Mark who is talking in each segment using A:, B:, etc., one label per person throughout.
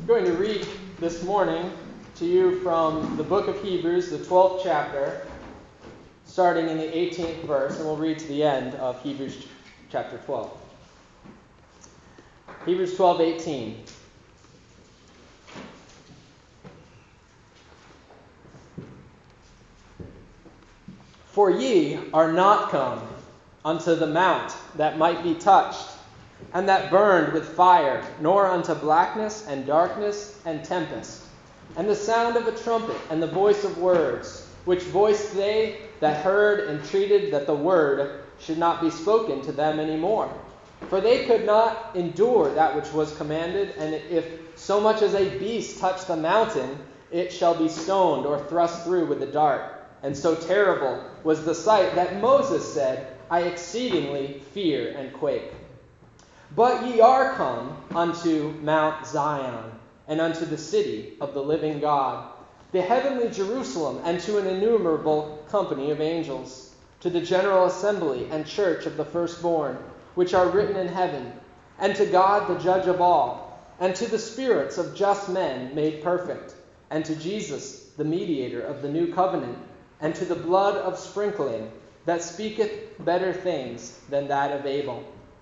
A: I'm going to read this morning to you from the book of Hebrews, the 12th chapter, starting in the 18th verse, and we'll read to the end of Hebrews chapter 12. Hebrews 12:18. For ye are not come unto the mount that might be touched, and that burned with fire, nor unto blackness and darkness and tempest, and the sound of a trumpet and the voice of words, which voice they that heard entreated that the word should not be spoken to them any more. For they could not endure that which was commanded, and if so much as a beast touch the mountain, it shall be stoned or thrust through with a dart. And so terrible was the sight that Moses said, I exceedingly fear and quake. But ye are come unto Mount Zion, and unto the city of the living God, the heavenly Jerusalem, and to an innumerable company of angels, to the general assembly and church of the firstborn, which are written in heaven, and to God the judge of all, and to the spirits of just men made perfect, and to Jesus, the mediator of the new covenant, and to the blood of sprinkling, that speaketh better things than that of Abel.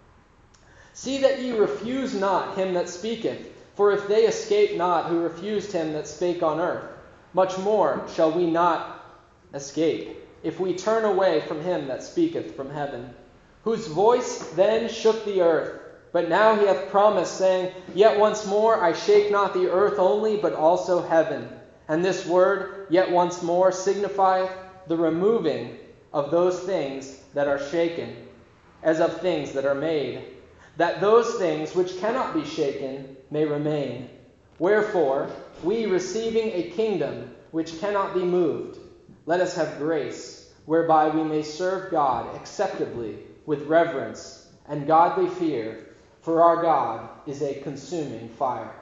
A: See that ye refuse not him that speaketh, for if they escape not who refused him that spake on earth, much more shall we not escape, if we turn away from him that speaketh from heaven, whose voice then shook the earth. But now he hath promised, saying, Yet once more I shake not the earth only, but also heaven. And this word, yet once more, signifieth the removing of those things that are shaken, as of things that are made, that those things which cannot be shaken may remain. Wherefore, we receiving a kingdom which cannot be moved, let us have grace, whereby we may serve God acceptably with reverence and godly fear, for our God is a consuming fire.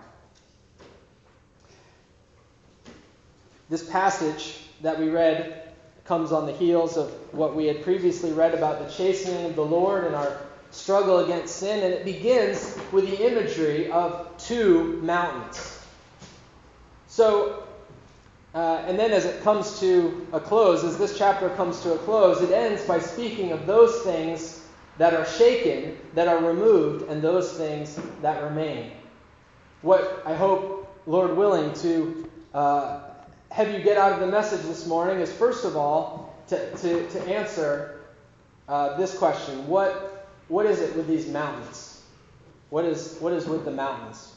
A: This passage that we read comes on the heels of what we had previously read about the chastening of the Lord and our struggle against sin, and it begins with the imagery of two mountains. So, and then as it comes to a close, as this chapter comes to a close, it ends by speaking of those things that are shaken, that are removed, and those things that remain. What I hope, Lord willing, to have you get out of the message this morning is, first of all, to answer this question: What is it with these mountains? What is with the mountains?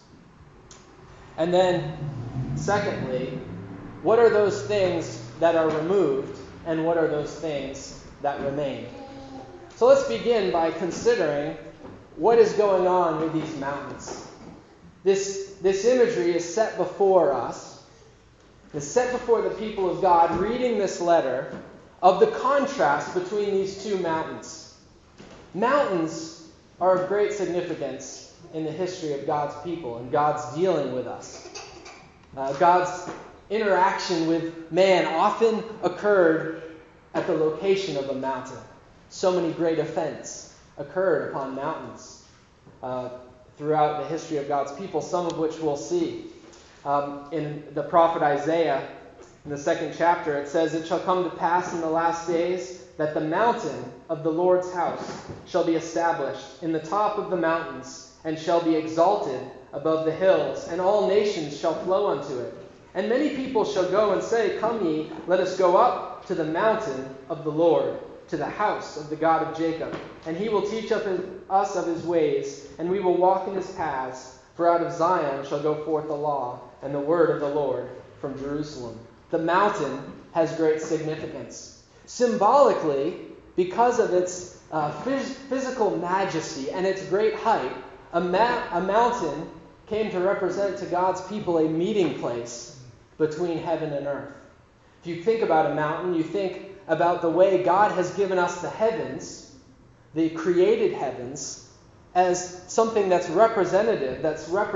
A: And then, secondly, what are those things that are removed, and what are those things that remain? So let's begin by considering what is going on with these mountains. This imagery is set before us. It's set before the people of God reading this letter of the contrast between these two mountains. Mountains are of great significance in the history of God's people and God's dealing with us. God's interaction with man often occurred at the location of a mountain. So many great events occurred upon mountains throughout the history of God's people, some of which we'll see. In the prophet Isaiah, in the 2nd chapter, it says, It shall come to pass in the last days that the mountain of the Lord's house shall be established in the top of the mountains, and shall be exalted above the hills, and all nations shall flow unto it. And many people shall go and say, Come ye, let us go up to the mountain of the Lord, to the house of the God of Jacob. And he will teach us of his ways, and we will walk in his paths. For out of Zion shall go forth the law, and the word of the Lord from Jerusalem. The mountain has great significance. Symbolically, because of its physical majesty and its great height, a mountain came to represent to God's people a meeting place between heaven and earth. If you think about a mountain, you think about the way God has given us the heavens, the created heavens, as something that's representative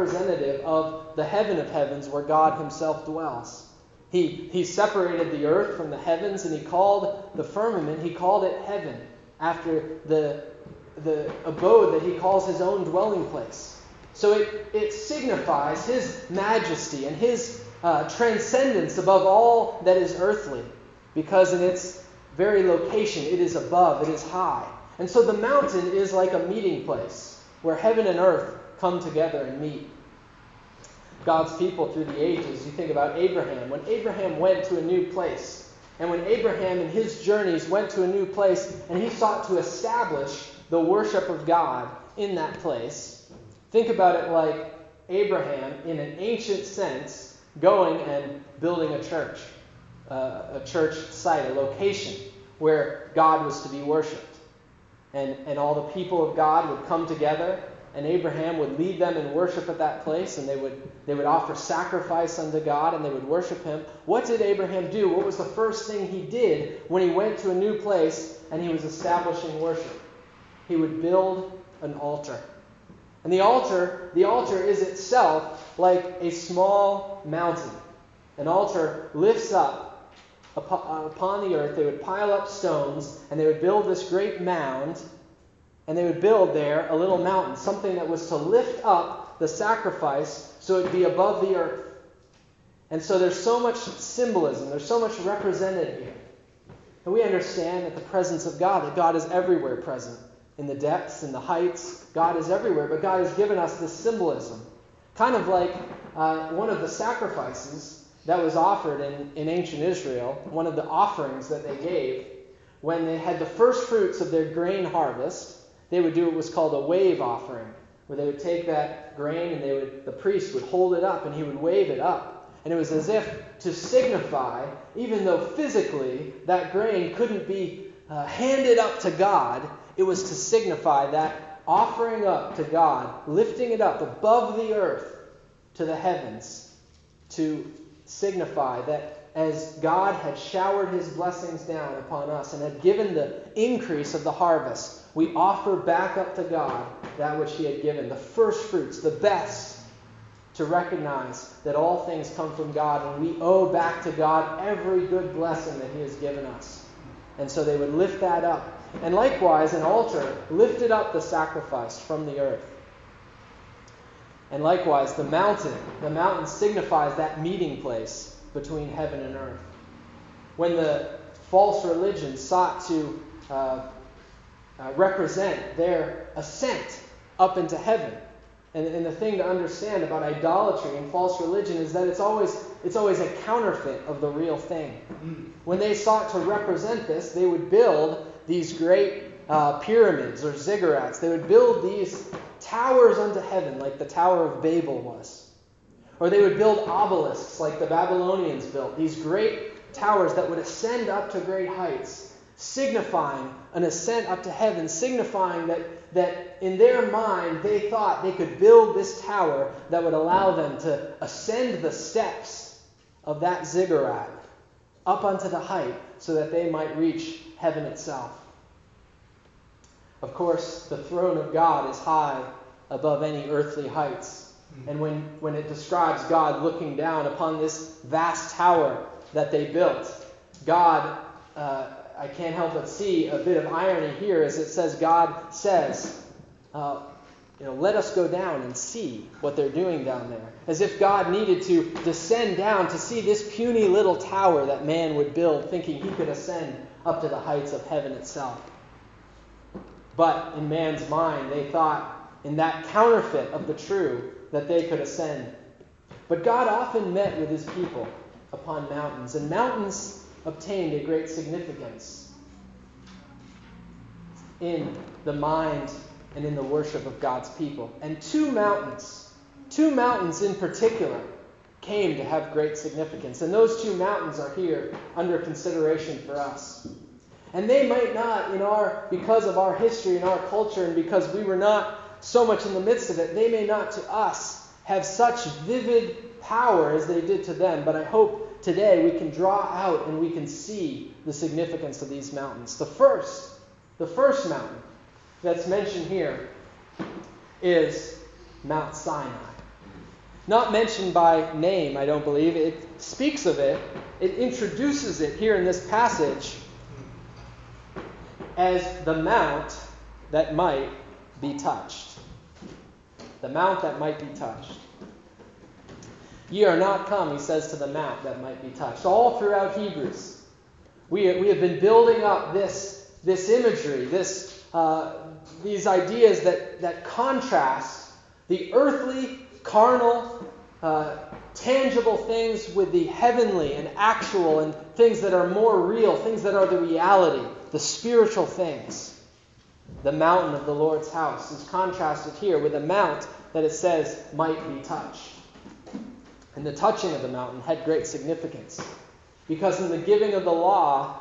A: of the heaven of heavens where God himself dwells. He separated the earth from the heavens, and he called the firmament, he called it heaven, after the abode that he calls his own dwelling place. So it signifies his majesty and his transcendence above all that is earthly, because in its very location it is above, it is high. And so the mountain is like a meeting place where heaven and earth come together and meet. God's people through the ages, you think about Abraham. When Abraham went to a new place, and when Abraham in his journeys went to a new place, and he sought to establish the worship of God in that place, think about it like Abraham, in an ancient sense, going and building a church site, a location where God was to be worshipped. And all the people of God would come together, and Abraham would lead them in worship at that place, and they would offer sacrifice unto God, and they would worship him. What did Abraham do? What was the first thing he did when he went to a new place and he was establishing worship? He would build an altar. And the altar is itself like a small mountain. An altar lifts up upon the earth. They would pile up stones, and they would build this great mound, and they would build there a little mountain, something that was to lift up the sacrifice so it would be above the earth. And so there's so much symbolism, there's so much represented here. And we understand that the presence of God, that God is everywhere present. In the depths, in the heights, God is everywhere, but God has given us this symbolism. Kind of like one of the sacrifices that was offered in ancient Israel, one of the offerings that they gave, when they had the first fruits of their grain harvest, they would do what was called a wave offering, where they would take that grain and the priest would hold it up and he would wave it up. And it was as if to signify, even though physically that grain couldn't be handed up to God, it was to signify that offering up to God, lifting it up above the earth to the heavens, to signify that as God had showered his blessings down upon us and had given the increase of the harvest, we offer back up to God that which he had given, the first fruits, the best, to recognize that all things come from God, and we owe back to God every good blessing that he has given us. And so they would lift that up. And likewise, an altar lifted up the sacrifice from the earth. And likewise, the mountain signifies that meeting place between heaven and earth. When the false religion sought to represent their ascent up into heaven, and the thing to understand about idolatry and false religion is that it's always a counterfeit of the real thing. When they sought to represent this, they would build these great pyramids or ziggurats. They would build these towers unto heaven, like the Tower of Babel was. Or they would build obelisks like the Babylonians built, these great towers that would ascend up to great heights, signifying an ascent up to heaven, signifying that in their mind they thought they could build this tower that would allow them to ascend the steps of that ziggurat up onto the height so that they might reach heaven itself. Of course, the throne of God is high above any earthly heights. And when it describes God looking down upon this vast tower that they built, God, I can't help but see a bit of irony here as it says, God says, let us go down and see what they're doing down there. As if God needed to descend down to see this puny little tower that man would build, thinking he could ascend up to the heights of heaven itself. But in man's mind, they thought in that counterfeit of the true that they could ascend. But God often met with his people upon mountains, and mountains obtained a great significance in the mind and in the worship of God's people. And two mountains in particular, came to have great significance. And those two mountains are here under consideration for us. And they might not, because of our history and our culture, and because we were not so much in the midst of it, they may not to us have such vivid power as they did to them. But I hope today we can draw out and we can see the significance of these mountains. The first mountain that's mentioned here is Mount Sinai. Not mentioned by name, I don't believe. It speaks of it. It introduces it here in this passage as the mount that might be touched. the mount that might be touched. Ye are not come, he says, to the mount that might be touched. All throughout Hebrews, we have been building up this imagery, these ideas that contrast the earthly, carnal, tangible things with the heavenly and actual and things that are more real, things that are the reality, the spiritual things. The mountain of the Lord's house is contrasted here with a mount that it says might be touched. And the touching of the mountain had great significance, because in the giving of the law,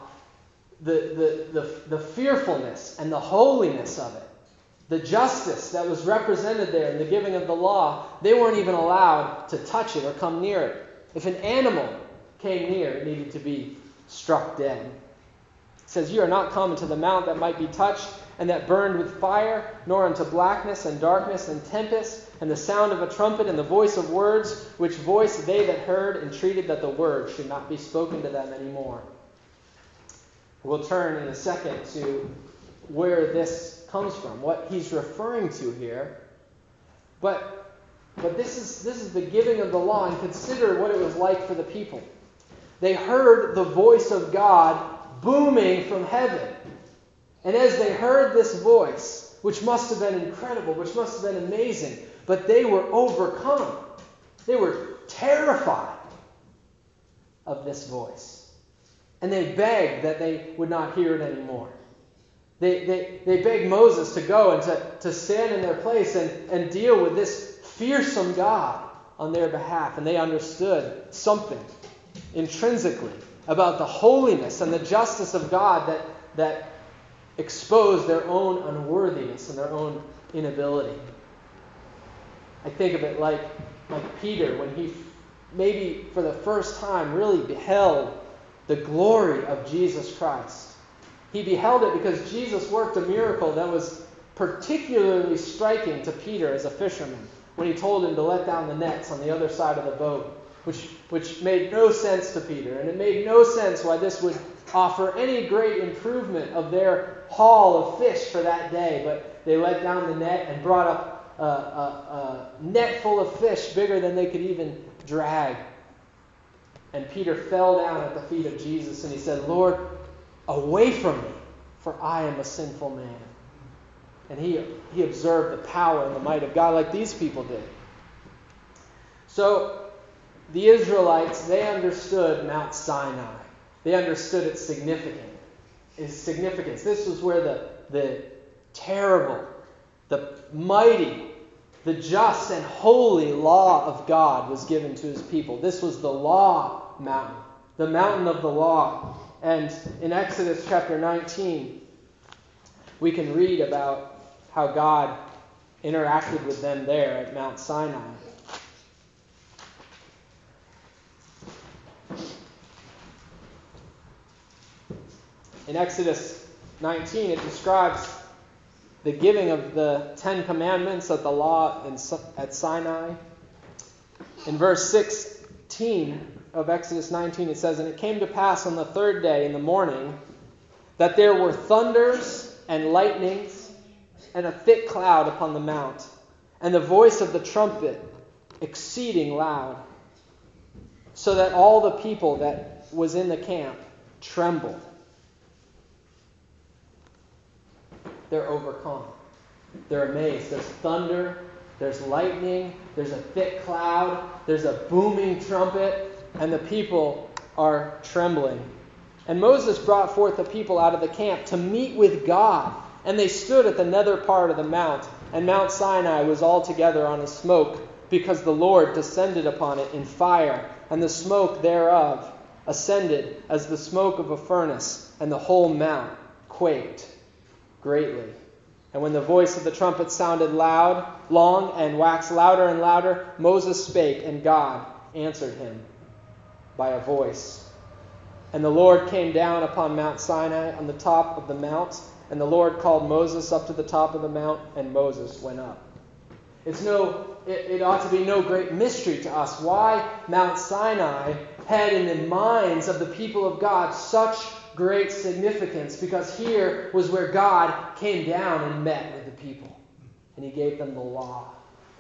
A: the fearfulness and the holiness of it, the justice that was represented there in the giving of the law, they weren't even allowed to touch it or come near it. If an animal came near, it needed to be struck dead. It says, "You are not come into the mount that might be touched, and that burned with fire, nor unto blackness and darkness and tempest, and the sound of a trumpet and the voice of words, which voice they that heard entreated that the word should not be spoken to them any more." We'll turn in a second to where this comes from, what he's referring to here. But this is the giving of the law, and consider what it was like for the people. They heard the voice of God booming from heaven. And as they heard this voice, which must have been incredible, which must have been amazing, but they were overcome. They were terrified of this voice. And they begged that they would not hear it anymore. They begged Moses to go and to stand in their place and deal with this fearsome God on their behalf. And they understood something intrinsically about the holiness and the justice of God that exposed their own unworthiness and their own inability. I think of it like Peter, when he maybe for the first time really beheld the glory of Jesus Christ. He beheld it because Jesus worked a miracle that was particularly striking to Peter as a fisherman, when he told him to let down the nets on the other side of the boat, which made no sense to Peter. And it made no sense why this would offer any great improvement of their haul of fish for that day. But they let down the net and brought up a net full of fish bigger than they could even drag. And Peter fell down at the feet of Jesus and he said, "Lord, away from me, for I am a sinful man." And he observed the power and the might of God like these people did. So the Israelites, they understood Mount Sinai. They understood its significance. This was where the terrible, the mighty, the just and holy law of God was given to his people. This was the law mountain, the mountain of the law. And in Exodus chapter 19, we can read about how God interacted with them there at Mount Sinai. In Exodus 19, it describes the giving of the Ten Commandments of the law at Sinai. In verse 16 of Exodus 19, it says, "And it came to pass on the third day in the morning that there were thunders and lightnings and a thick cloud upon the mount, and the voice of the trumpet exceeding loud, so that all the people that was in the camp trembled." They're overcome. They're amazed. There's thunder, there's lightning, there's a thick cloud, there's a booming trumpet, and the people are trembling. "And Moses brought forth the people out of the camp to meet with God, and they stood at the nether part of the mount, and Mount Sinai was altogether on a smoke, because the Lord descended upon it in fire, and the smoke thereof ascended as the smoke of a furnace, and the whole mount quaked greatly. And when the voice of the trumpet sounded long, and waxed louder and louder, Moses spake, and God answered him by a voice. And the Lord came down upon Mount Sinai on the top of the mount, and the Lord called Moses up to the top of the mount, and Moses went up." It ought to be no great mystery to us why Mount Sinai had in the minds of the people of God such great significance, because here was where God came down and met with the people, and he gave them the law.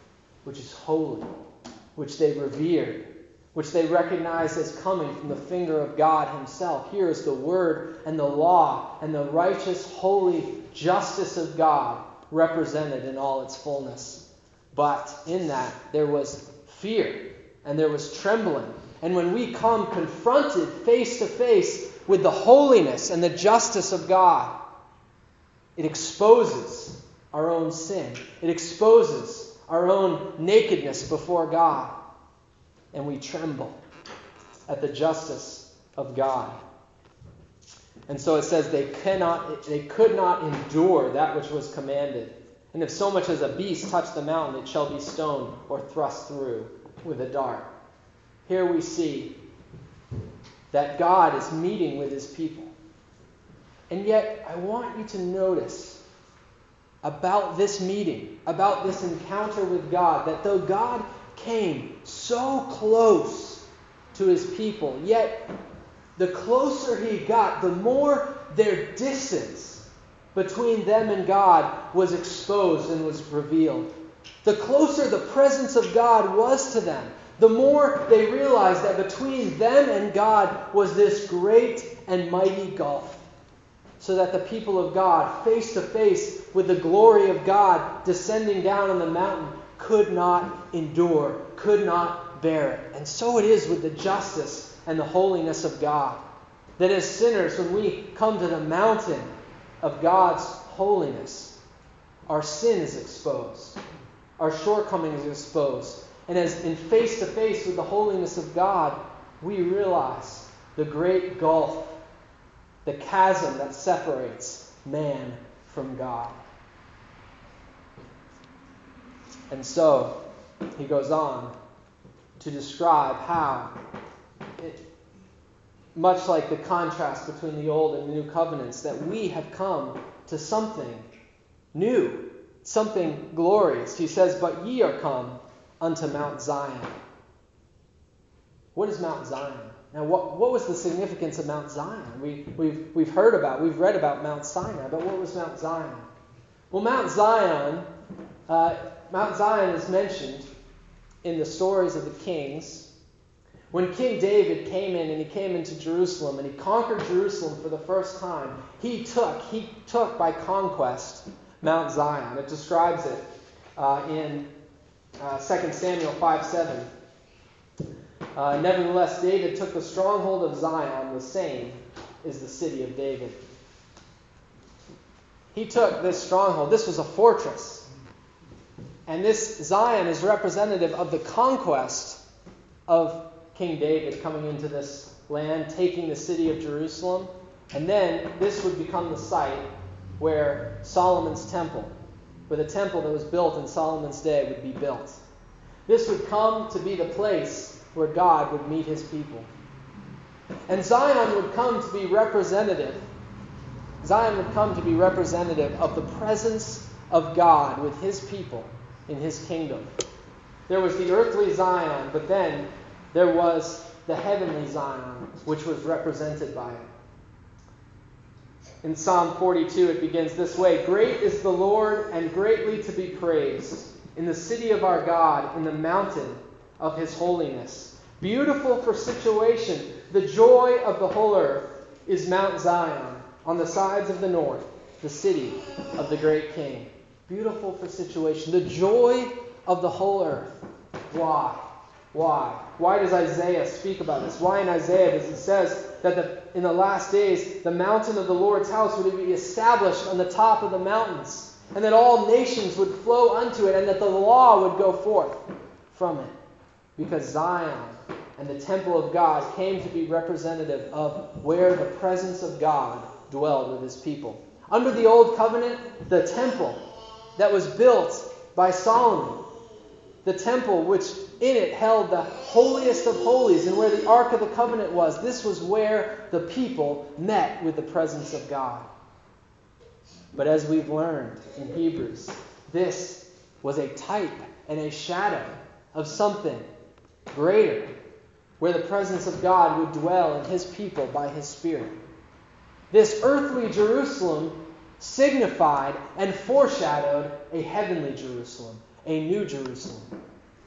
A: which is holy, which they revered, which they recognized as coming from the finger of God himself. Here is the word and the law and the righteous, holy justice of God represented in all its fullness. But in that, there was fear and there was trembling. And when we come confronted face to face with the holiness and the justice of God, it exposes our own sin. It exposes our own nakedness before God. And we tremble at the justice of God. And so it says they could not endure that which was commanded. And if so much as a beast touch the mountain, it shall be stoned or thrust through with a dart. Here we see that God is meeting with his people. And yet, I want you to notice about this meeting, about this encounter with God, that though God came so close to his people, yet the closer he got, the more their distance between them and God was exposed and was revealed. The closer the presence of God was to them, the more they realized that between them and God was this great and mighty gulf. So that the people of God, face to face with the glory of God descending down on the mountain, could not endure, could not bear it. And so it is with the justice and the holiness of God. That as sinners, when we come to the mountain of God's holiness, our sin is exposed. Our shortcomings are exposed. And as in face to face with the holiness of God, we realize the great gulf, the chasm that separates man from God. And so he goes on to describe how, much like the contrast between the old and the new covenants, that we have come to something new, something glorious. He says, "But ye are come unto Mount Zion." What is Mount Zion? Now, what was the significance of Mount Zion? We've read about Mount Sinai, but what was Mount Zion? Well, Mount Zion is mentioned in the stories of the kings. When King David came in and he came into Jerusalem and he conquered Jerusalem for the first time, he took by conquest Mount Zion. It describes it in 2 Samuel 5:7. Nevertheless, David took the stronghold of Zion, the same is the city of David. He took this stronghold. This was a fortress. And this Zion is representative of the conquest of King David coming into this land, taking the city of Jerusalem. And then this would become the site where Solomon's temple, where the temple that was built in Solomon's day would be built. This would come to be the place where God would meet his people. And Zion would come to be representative. Zion would come to be representative of the presence of God with his people in his kingdom. There was the earthly Zion, but then there was the heavenly Zion, which was represented by it. In Psalm 42, it begins this way: "Great is the Lord, and greatly to be praised, in the city of our God, in the mountain of his holiness. Beautiful for situation, the joy of the whole earth is Mount Zion, on the sides of the north, the city of the great King." Beautiful for situation, the joy of the whole earth. Why? Why does Isaiah speak about this? Why in Isaiah does it says that in the last days the mountain of the Lord's house would be established on the top of the mountains, and that all nations would flow unto it, and that the law would go forth from it? Because Zion and the temple of God came to be representative of where the presence of God dwelled with his people. Under the old covenant, the temple that was built by Solomon, the temple which in it held the holiest of holies and where the Ark of the Covenant was, this was where the people met with the presence of God. But as we've learned in Hebrews, this was a type and a shadow of something greater, where the presence of God would dwell in his people by his Spirit. This earthly Jerusalem signified and foreshadowed a heavenly Jerusalem, a new Jerusalem.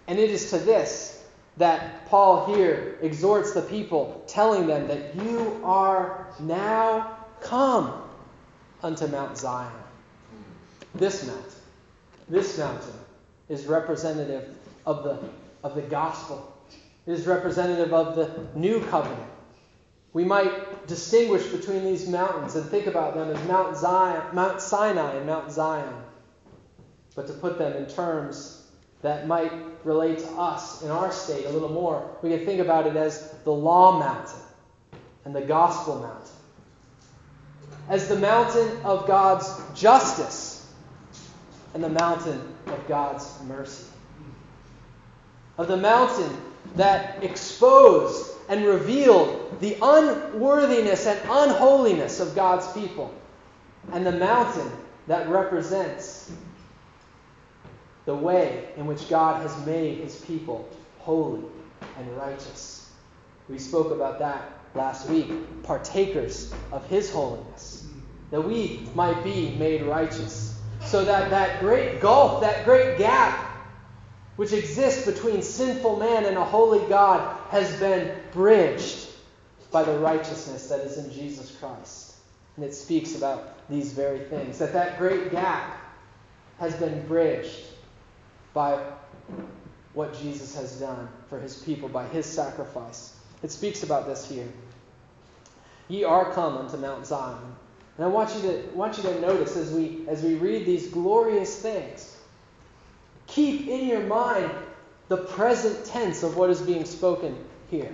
A: And it is to this that Paul here exhorts the people, telling them that you are now come unto Mount Zion. This mountain is representative of the gospel. It is representative of the new covenant. We might distinguish between these mountains and think about them as Mount Sinai and Mount Zion. But to put them in terms that might relate to us in our state a little more, we can think about it as the law mountain and the gospel mountain. As the mountain of God's justice and the mountain of God's mercy. Of the mountain that exposed and revealed the unworthiness and unholiness of God's people, and the mountain that represents the way in which God has made his people holy and righteous. We spoke about that last week, partakers of his holiness, that we might be made righteous, so that that great gulf, that great gap which exists between sinful man and a holy God has been bridged by the righteousness that is in Jesus Christ. And it speaks about these very things, that great gap has been bridged by what Jesus has done for his people, by his sacrifice. It speaks about this here. Ye are come unto Mount Zion. And I want you to notice as we read these glorious things, keep in your mind the present tense of what is being spoken here.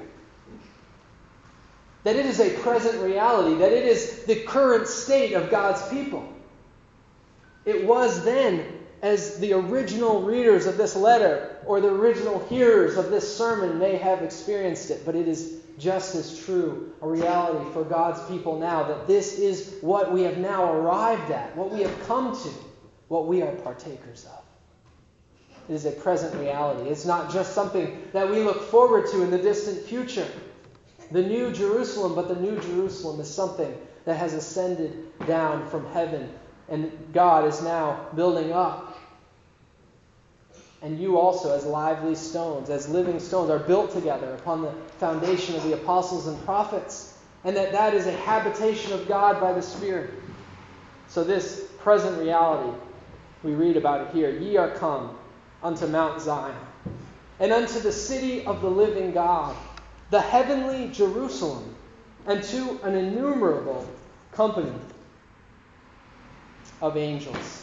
A: That it is a present reality, that it is the current state of God's people. It was then, as the original readers of this letter or the original hearers of this sermon may have experienced it, but it is just as true a reality for God's people now, that this is what we have now arrived at, what we have come to, what we are partakers of. It is a present reality. It's not just something that we look forward to in the distant future. The New Jerusalem, but the New Jerusalem is something that has ascended down from heaven, and God is now building up. And you also, as lively stones, as living stones, are built together upon the foundation of the apostles and prophets, and that is a habitation of God by the Spirit. So this present reality, we read about it here. Ye are come unto Mount Zion, and unto the city of the living God, the heavenly Jerusalem, and to an innumerable company of angels,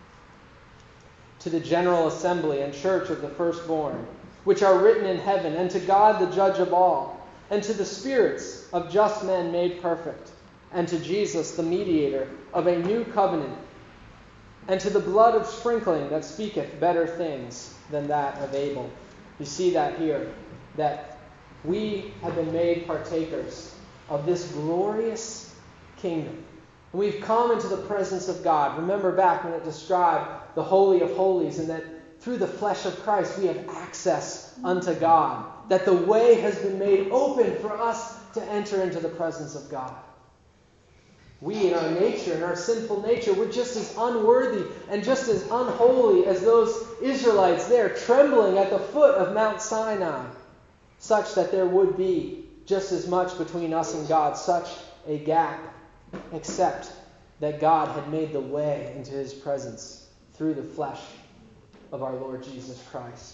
A: to the general assembly and church of the firstborn, which are written in heaven, and to God the judge of all, and to the spirits of just men made perfect, and to Jesus the mediator of a new covenant, and to the blood of sprinkling that speaketh better things than that of Abel. You see that here, that we have been made partakers of this glorious kingdom. And we've come into the presence of God. Remember back when it described the Holy of Holies, and that through the flesh of Christ we have access unto God. That the way has been made open for us to enter into the presence of God. We in our nature, in our sinful nature, we're just as unworthy and just as unholy as those Israelites there, trembling at the foot of Mount Sinai, such that there would be just as much between us and God, such a gap, except that God had made the way into his presence through the flesh of our Lord Jesus Christ.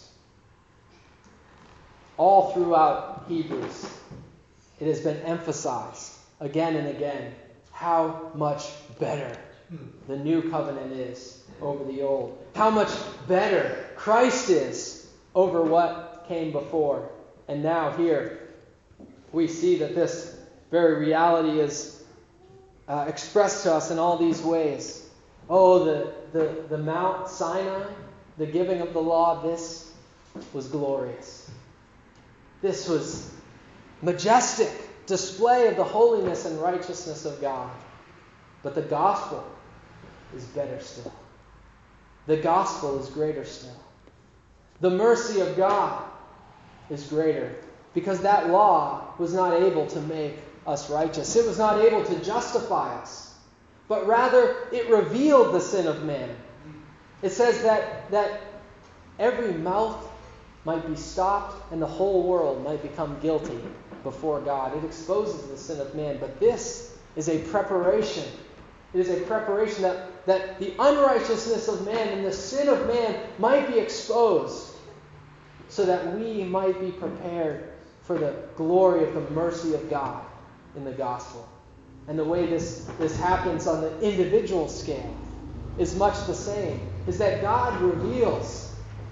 A: All throughout Hebrews, it has been emphasized again and again how much better the new covenant is over the old. How much better Christ is over what came before. And now here we see that this very reality is expressed to us in all these ways. Oh, the Mount Sinai, the giving of the law, this was glorious. This was majestic display of the holiness and righteousness of God. But the gospel is better still. The gospel is greater still. The mercy of God is greater, because that law was not able to make us righteous. It was not able to justify us, but rather it revealed the sin of man. It says that every mouth might be stopped and the whole world might become guilty before God. It exposes the sin of man, but this is a preparation. It is a preparation that the unrighteousness of man and the sin of man might be exposed so that we might be prepared for the glory of the mercy of God in the gospel. And the way this happens on the individual scale is much the same, is that God reveals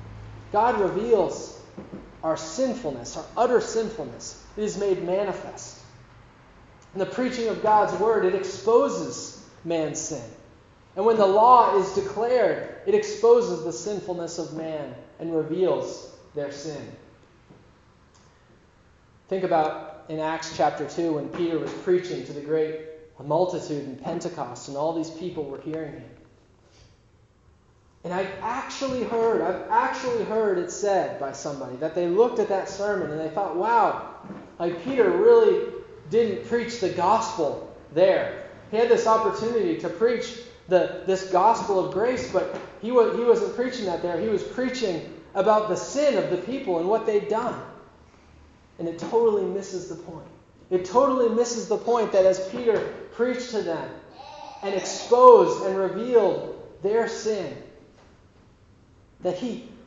A: our sinfulness, our utter sinfulness. It is made manifest. In the preaching of God's word, it exposes man's sin. And when the law is declared, it exposes the sinfulness of man and reveals their sin. Think about in Acts chapter 2 when Peter was preaching to the great multitude in Pentecost and all these people were hearing him. And I've actually heard it said by somebody that they looked at that sermon and they thought, wow, like Peter really didn't preach the gospel there. He had this opportunity to preach this gospel of grace, but he wasn't preaching that there. He was preaching about the sin of the people and what they'd done. And it totally misses the point. It totally misses the point that as Peter preached to them and exposed and revealed their sin, that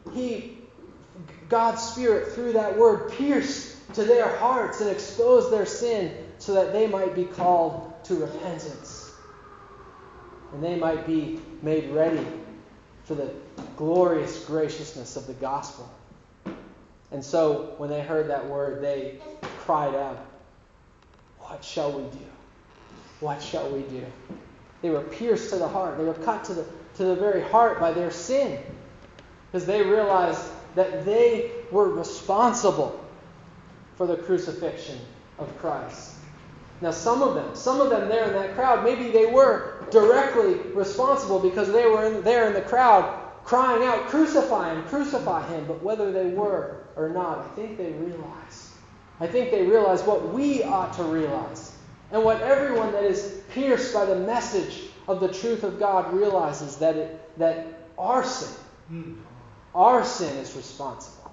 A: God's Spirit, through that word, pierced to their hearts and exposed their sin so that they might be called to repentance. And they might be made ready for the glorious graciousness of the gospel. And so, when they heard that word, they cried out, "What shall we do? What shall we do?" They were pierced to the heart. They were cut to the very heart by their sin. Because they realized that they were responsible for the crucifixion of Christ. Now some of them there in that crowd, maybe they were directly responsible because they were there in the crowd crying out, "Crucify him, crucify him." But whether they were or not, I think they realized what we ought to realize. And what everyone that is pierced by the message of the truth of God realizes, that our sin is responsible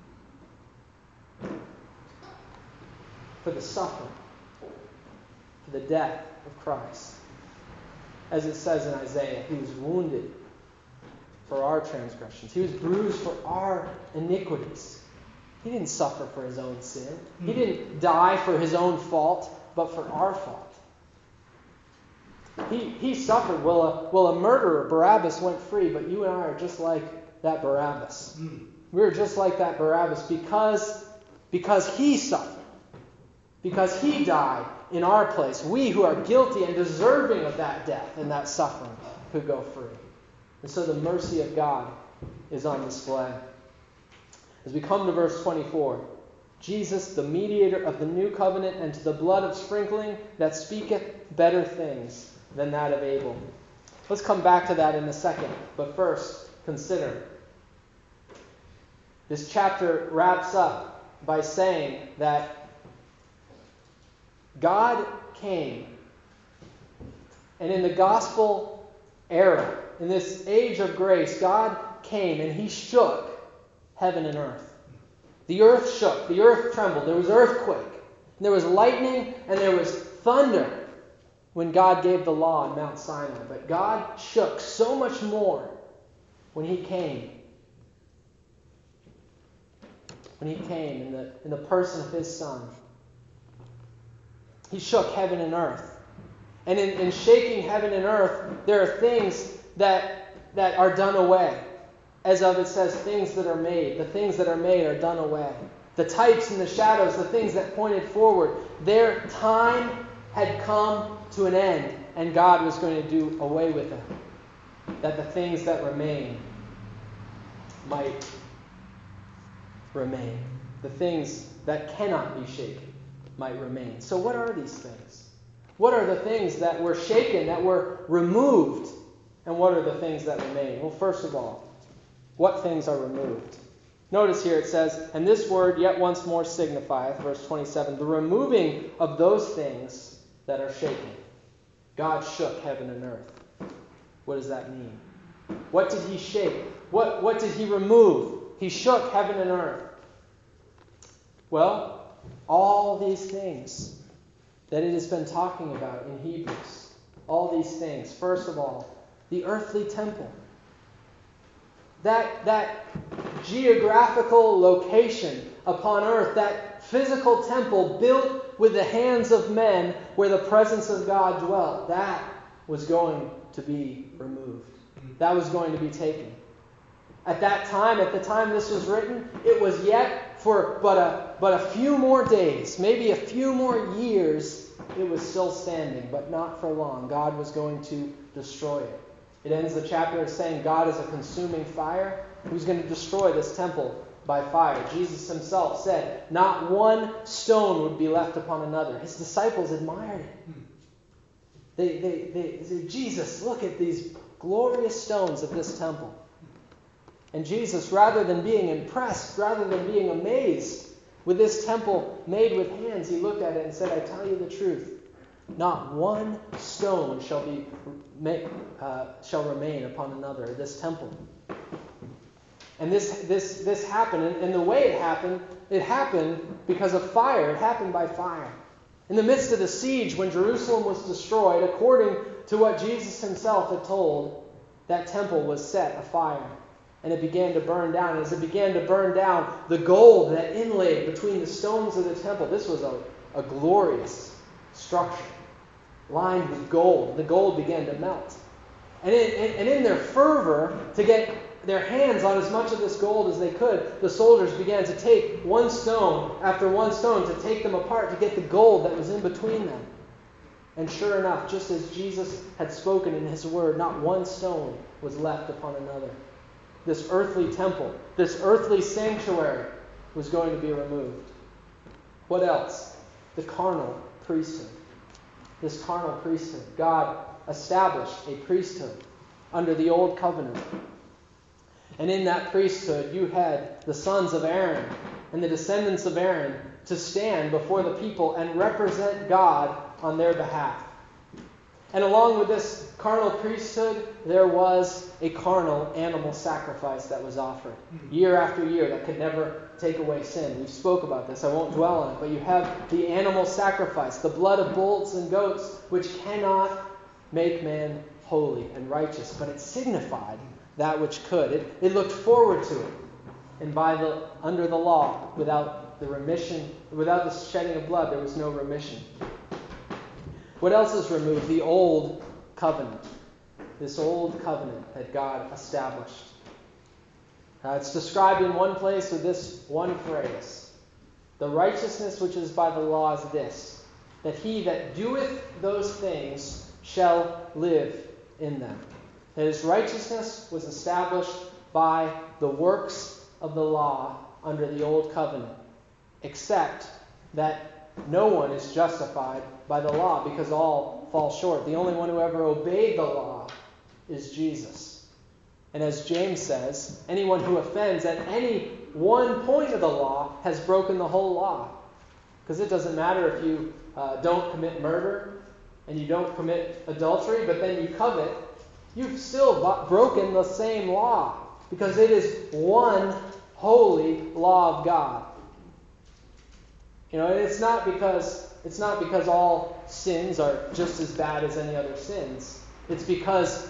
A: for the suffering, for the death of Christ. As it says in Isaiah, He was wounded for our transgressions. He was bruised for our iniquities. He didn't suffer for His own sin. He didn't die for His own fault, but for our fault. He suffered. Well, a murderer, Barabbas, went free, but you and I are just like that Barabbas. We're just like that Barabbas because He suffered. Because He died in our place. We who are guilty and deserving of that death and that suffering could go free. And so the mercy of God is on display. As we come to verse 24, Jesus, the mediator of the new covenant, and to the blood of sprinkling that speaketh better things than that of Abel. Let's come back to that in a second. But first, consider. This chapter wraps up by saying that God came, and in the gospel era, in this age of grace, God came and He shook heaven and earth. The earth shook, the earth trembled, there was earthquake, and there was lightning, and there was thunder when God gave the law on Mount Sinai. But God shook so much more when He came. When He came in the person of His Son. He shook heaven and earth. And in shaking heaven and earth, there are things that are done away. As of it says, things that are made. The things that are made are done away. The types and the shadows, the things that pointed forward, their time had come to an end, and God was going to do away with them. That the things that remain might remain. The things that cannot be shaken might remain. So what are these things? What are the things that were shaken, that were removed? And what are the things that remain? Well, first of all, what things are removed? Notice here it says, "And this word yet once more signifieth," verse 27, "the removing of those things that are shaken." God shook heaven and earth. What does that mean? What did He shake? What did He remove? He shook heaven and earth. Well, all these things that it has been talking about in Hebrews, all these things, first of all, the earthly temple. That geographical location upon earth, that physical temple built with the hands of men where the presence of God dwelt, that was going to be removed. That was going to be taken. At that time, at the time this was written, it was yet for but a few more days, maybe a few more years, it was still standing, but not for long. God was going to destroy it. It ends the chapter saying God is a consuming fire who's going to destroy this temple by fire. Jesus himself said, not one stone would be left upon another. His disciples admired it. They said, Jesus, look at these glorious stones of this temple. And Jesus, rather than being impressed, rather than being amazed with this temple made with hands, he looked at it and said, I tell you the truth. Not one stone shall remain upon another, this temple. And this happened, and the way it happened because of fire. It happened by fire. In the midst of the siege, when Jerusalem was destroyed, according to what Jesus himself had told, that temple was set afire. And it began to burn down. And as it began to burn down, the gold that inlaid between the stones of the temple, this was a glorious structure, lined with gold. The gold began to melt. And in their fervor to get their hands on as much of this gold as they could, the soldiers began to take one stone after one stone to take them apart to get the gold that was in between them. And sure enough, just as Jesus had spoken in his word, not one stone was left upon another. This earthly temple, this earthly sanctuary was going to be removed. What else? The carnal priesthood. This carnal priesthood. God established a priesthood under the old covenant. And in that priesthood, you had the sons of Aaron and the descendants of Aaron to stand before the people and represent God on their behalf. And along with this carnal priesthood, there was a carnal animal sacrifice that was offered year after year that could never take away sin. We spoke about this. I won't dwell on it. But you have the animal sacrifice, the blood of bulls and goats, which cannot make man holy and righteous, but it signified that which could. It looked forward to it. And under the law, without the remission, without the shedding of blood, there was no remission. What else is removed? The old covenant. This old covenant that God established. It's described in one place with this one phrase. The righteousness which is by the law is this, that he that doeth those things shall live in them. That his righteousness was established by the works of the law under the old covenant, except that no one is justified by the law because all fall short. The only one who ever obeyed the law is Jesus. And as James says, anyone who offends at any one point of the law has broken the whole law. Because it doesn't matter if you don't commit murder and you don't commit adultery, but then you covet, you've still broken the same law. Because it is one holy law of God. You know, and it's not because all sins are just as bad as any other sins. It's because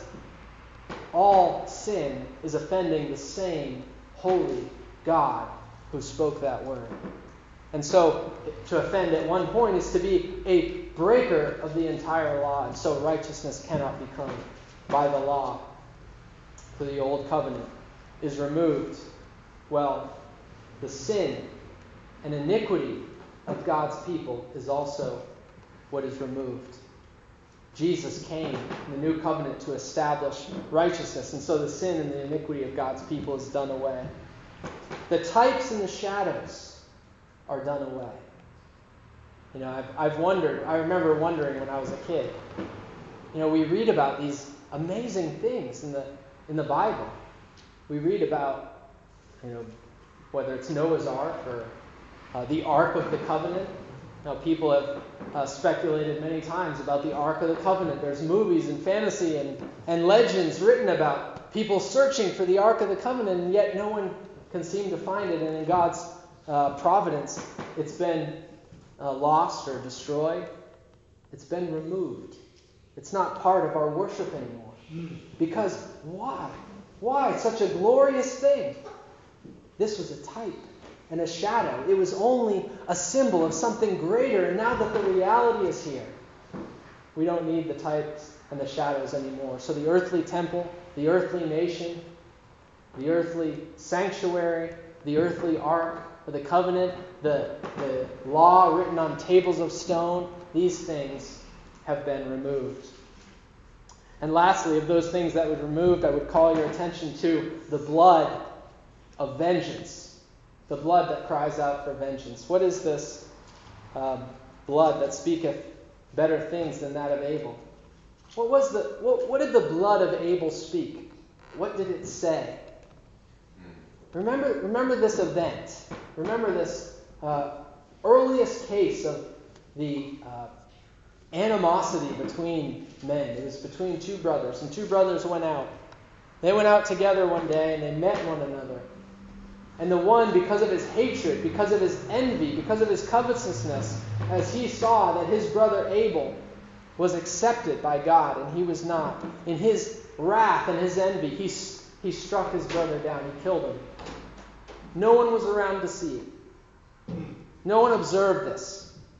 A: all sin is offending the same holy God who spoke that word. And so, to offend at one point is to be a breaker of the entire law. And so righteousness cannot be come by the law. For the old covenant is removed. Well, the sin and iniquity of God's people is also what is removed. Jesus came in the new covenant to establish righteousness, and so the sin and the iniquity of God's people is done away. The types and the shadows are done away. You know, I remember wondering when I was a kid. You know, we read about these amazing things in the Bible. We read about, you know, whether it's Noah's Ark or the Ark of the Covenant. Now, people have speculated many times about the Ark of the Covenant. There's movies and fantasy and legends written about people searching for the Ark of the Covenant, and yet no one can seem to find it, and in God's providence, it's been lost or destroyed. It's been removed. It's not part of our worship anymore. Because why? Why? Such a glorious thing. This was a type and a shadow. It was only a symbol of something greater. And now that the reality is here, we don't need the types and the shadows anymore. So the earthly temple, the earthly nation, the earthly sanctuary, the earthly ark, or the covenant, the law written on tables of stone, these things have been removed. And lastly, of those things that were removed, I would call your attention to the blood of vengeance. The blood that cries out for vengeance. What is this blood that speaketh better things than that of Abel? What did the blood of Abel speak? What did it say? Remember this event. Remember this earliest case of the animosity between men. It was between two brothers, and two brothers went out. They went out together one day, and they met one another. And the one, because of his hatred, because of his envy, because of his covetousness, as he saw that his brother Abel was accepted by God and he was not, in his wrath and his envy, he struck his brother down. He killed him. No one was around to see it. No one observed this.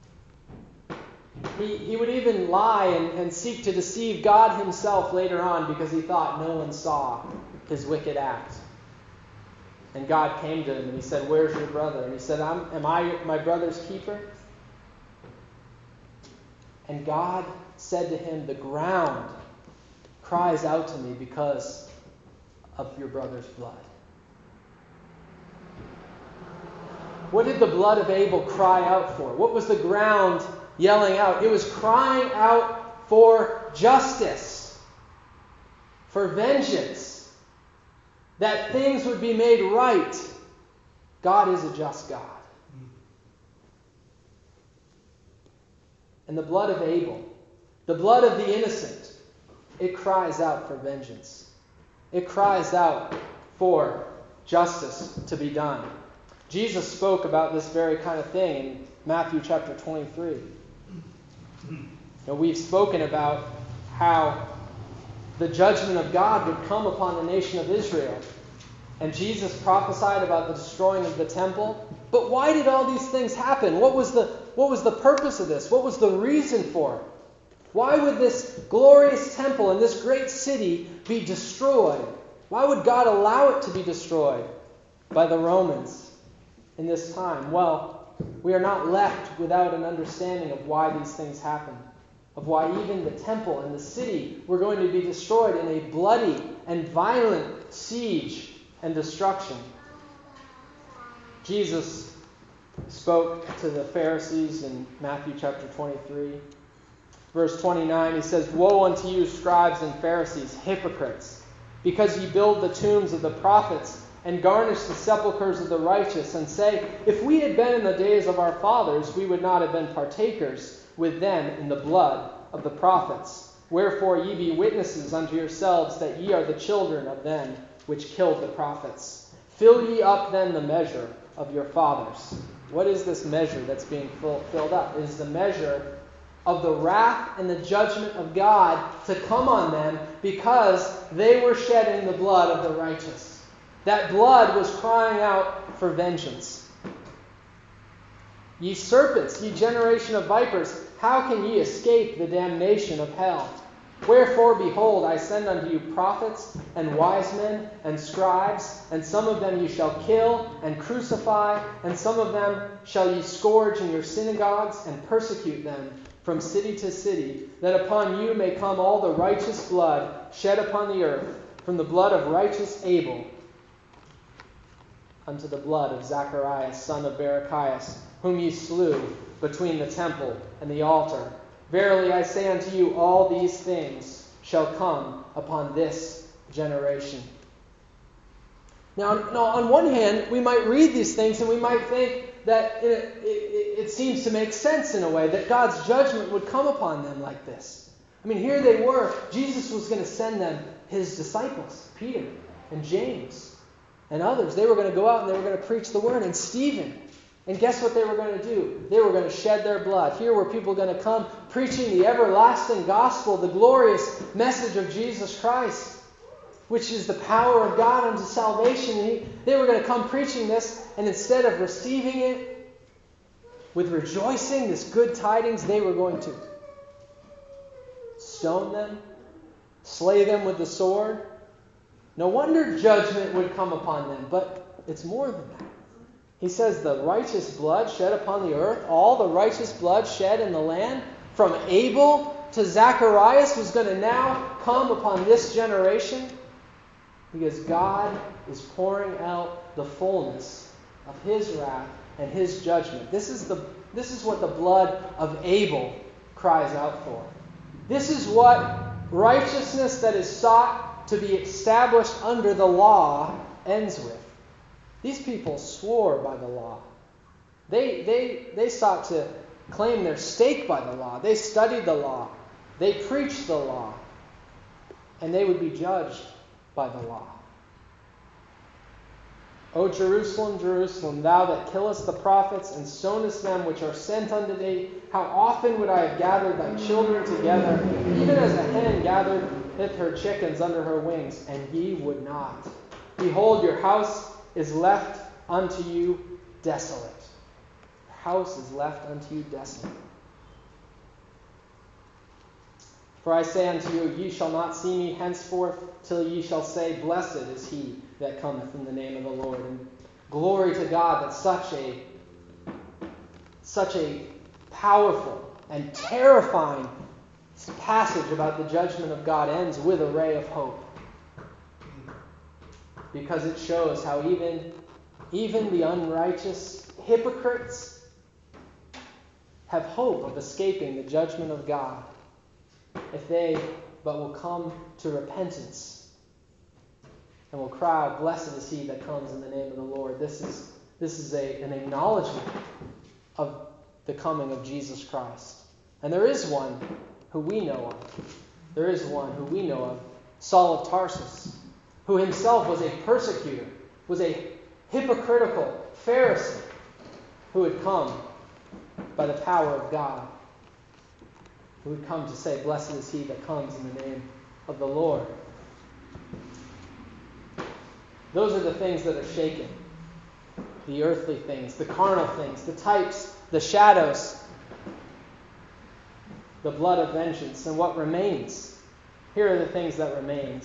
A: He would even lie and seek to deceive God himself later on because he thought no one saw his wicked act. And God came to him and he said, "Where's your brother?" And he said, am I my brother's keeper? And God said to him, "The ground cries out to me because of your brother's blood." What did the blood of Abel cry out for? What was the ground yelling out? It was crying out for justice, for vengeance, that things would be made right. God is a just God. And the blood of Abel, the blood of the innocent, it cries out for vengeance. It cries out for justice to be done. Jesus spoke about this very kind of thing in Matthew chapter 23. Now, we've spoken about how the judgment of God would come upon the nation of Israel. And Jesus prophesied about the destroying of the temple. But why did all these things happen? What was the purpose of this? What was the reason for it? Why would this glorious temple and this great city be destroyed? Why would God allow it to be destroyed by the Romans in this time? Well, we are not left without an understanding of why these things happened, of why even the temple and the city were going to be destroyed in a bloody and violent siege and destruction. Jesus spoke to the Pharisees in Matthew chapter 23. Verse 29, he says, "Woe unto you, scribes and Pharisees, hypocrites, because ye build the tombs of the prophets and garnish the sepulchres of the righteous, and say, If we had been in the days of our fathers, we would not have been partakers with them in the blood of the prophets. Wherefore ye be witnesses unto yourselves that ye are the children of them which killed the prophets. Fill ye up then the measure of your fathers." What is this measure that's being filled up? It is the measure of the wrath and the judgment of God to come on them because they were shedding the blood of the righteous. That blood was crying out for vengeance. "Ye serpents, ye generation of vipers, how can ye escape the damnation of hell? Wherefore, behold, I send unto you prophets and wise men and scribes, and some of them ye shall kill and crucify, and some of them shall ye scourge in your synagogues and persecute them from city to city, that upon you may come all the righteous blood shed upon the earth, from the blood of righteous Abel unto the blood of Zacharias, son of Barachias, whom ye slew between the temple and the altar. Verily I say unto you, all these things shall come upon this generation." Now, on one hand, we might read these things and we might think that it seems to make sense in a way, that God's judgment would come upon them like this. I mean, here they were. Jesus was going to send them his disciples, Peter and James and others. They were going to go out and they were going to preach the word. And Stephen, and guess what they were going to do? They were going to shed their blood. Here were people going to come preaching the everlasting gospel, the glorious message of Jesus Christ, which is the power of God unto salvation. They were going to come preaching this, and instead of receiving it with rejoicing, this good tidings, they were going to stone them, slay them with the sword. No wonder judgment would come upon them, but it's more than that. He says the righteous blood shed upon the earth, all the righteous blood shed in the land, from Abel to Zacharias, was going to now come upon this generation, because God is pouring out the fullness of His wrath and His judgment. This is what the blood of Abel cries out for. This is what righteousness that is sought to be established under the law ends with. These people swore by the law. They sought to claim their stake by the law. They studied the law. They preached the law. And they would be judged by the law. O Jerusalem, Jerusalem, thou that killest the prophets and stonest them which are sent unto thee, how often would I have gathered thy children together, even as a hen gathereth her chickens under her wings, and ye would not. Behold, your house is left unto you desolate. Your house is left unto you desolate. For I say unto you, ye shall not see me henceforth, till ye shall say, Blessed is he that cometh in the name of the Lord. And glory to God that such a powerful and terrifying passage about the judgment of God ends with a ray of hope. Because it shows how even the unrighteous hypocrites have hope of escaping the judgment of God, if they but will come to repentance and will cry out, Blessed is he that comes in the name of the Lord. This is an acknowledgement of the coming of Jesus Christ. And there is one who we know of. There is one who we know of, Saul of Tarsus, who himself was a persecutor, was a hypocritical Pharisee, who had come by the power of God, who would come to say, Blessed is he that comes in the name of the Lord. Those are the things that are shaken. The earthly things, the carnal things, the types, the shadows, the blood of vengeance. And what remains? Here are the things that remain.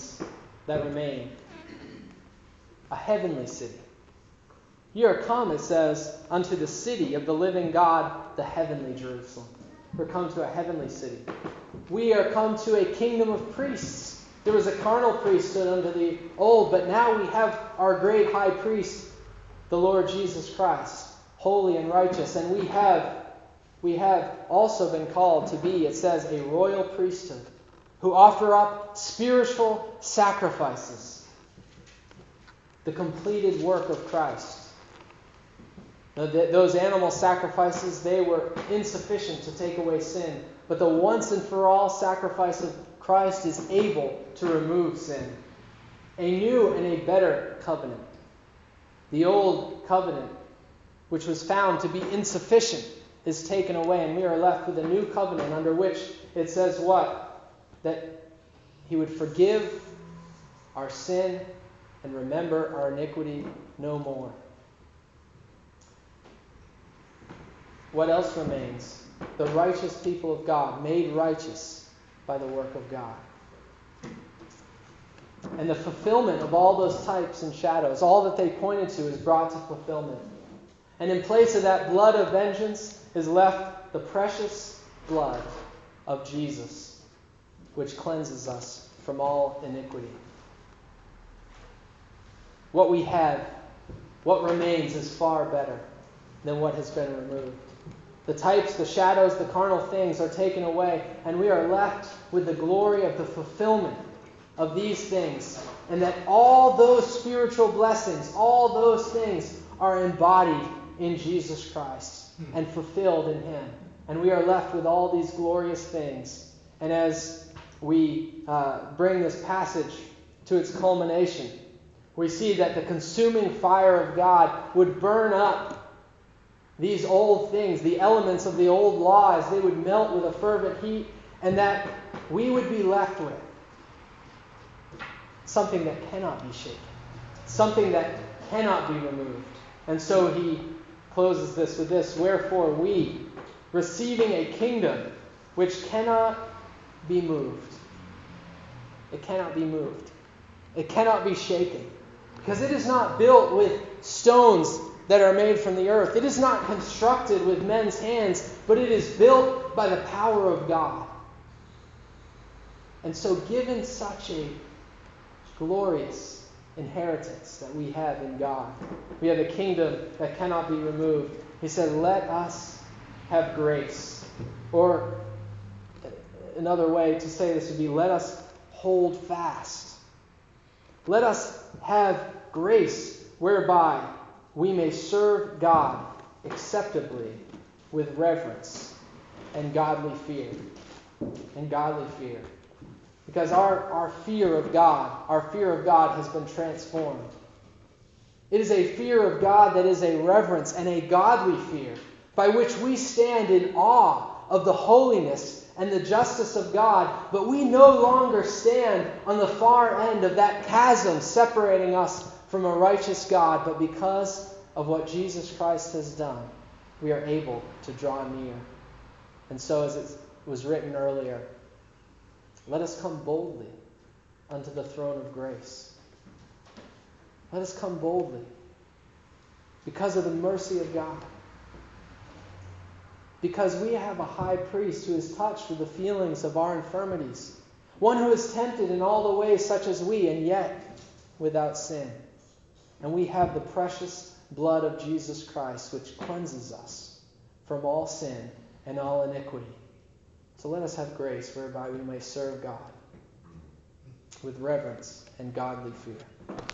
A: A heavenly city. Ye are come, it says, unto the city of the living God, the heavenly Jerusalem. We're come to a heavenly city. We are come to a kingdom of priests. There was a carnal priesthood under the old, but now we have our great high priest, the Lord Jesus Christ, holy and righteous. And we have also been called to be, it says, a royal priesthood, who offer up spiritual sacrifices, the completed work of Christ. Now, those animal sacrifices, they were insufficient to take away sin, but the once and for all sacrifice of Christ is able to remove sin. A new and a better covenant. The old covenant, which was found to be insufficient, is taken away, and we are left with a new covenant under which it says what? That he would forgive our sin and remember our iniquity no more. What else remains? The righteous people of God, made righteous by the work of God. And the fulfillment of all those types and shadows, all that they pointed to, is brought to fulfillment. And in place of that blood of vengeance is left the precious blood of Jesus, which cleanses us from all iniquity. What we have, what remains, is far better than what has been removed. The types, the shadows, the carnal things are taken away, and we are left with the glory of the fulfillment of these things. And that all those spiritual blessings, all those things are embodied in Jesus Christ and fulfilled in Him. And we are left with all these glorious things. And as we bring this passage to its culmination, we see that the consuming fire of God would burn up these old things, the elements of the old law, as they would melt with a fervent heat, and that we would be left with something that cannot be shaken, something that cannot be removed. And so he closes this with this: wherefore we, receiving a kingdom which cannot be moved. It cannot be moved. It cannot be shaken. Because it is not built with stones that are made from the earth. It is not constructed with men's hands, but it is built by the power of God. And so, given such a glorious inheritance that we have in God, we have a kingdom that cannot be removed. He said, let us have grace. Or another way to say this would be, let us hold fast. Let us have grace whereby we may serve God acceptably with reverence and godly fear. And godly fear. Because our fear of God has been transformed. It is a fear of God that is a reverence and a godly fear, by which we stand in awe of the holiness and the justice of God, but we no longer stand on the far end of that chasm separating us from a righteous God, but because of what Jesus Christ has done, we are able to draw near. And so, as it was written earlier, let us come boldly unto the throne of grace. Let us come boldly because of the mercy of God. Because we have a high priest who is touched with the feelings of our infirmities. One who is tempted in all the ways such as we, and yet without sin. And we have the precious blood of Jesus Christ, which cleanses us from all sin and all iniquity. So let us have grace whereby we may serve God with reverence and godly fear.